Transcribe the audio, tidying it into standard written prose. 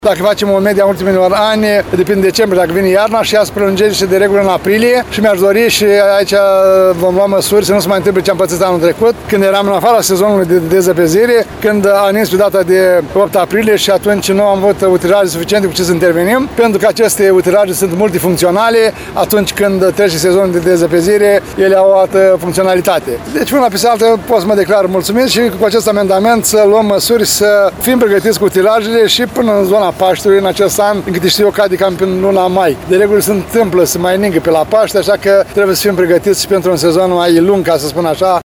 Dacă facem o medie a ultimilor ani, depinde de decembrie, dacă vine iarna și ea se prelungește de regulă în aprilie și mi-aș dori și aici vom lua măsuri să nu se mai întâmple ce am pățit anul trecut, când eram în afara sezonului de dezăpezire, când a nins pe data de 8 aprilie și atunci nu am avut utilaje suficiente cu ce să intervenim, pentru că aceste utilaje sunt multifuncționale, atunci când trece sezonul de dezăpezire, ele au o altă funcționalitate. Deci, una pe altă, pot să mă declar mulțumit și cu acest amendament să luăm măsuri să fim pregătiți cu utilajele și până în zona Paștelui în acest an, încât știu eu, cade cam în luna mai. De regulă se întâmplă să mai ningă pe la Paște, așa că trebuie să fim pregătiți și pentru un sezon mai lung, ca să spun așa.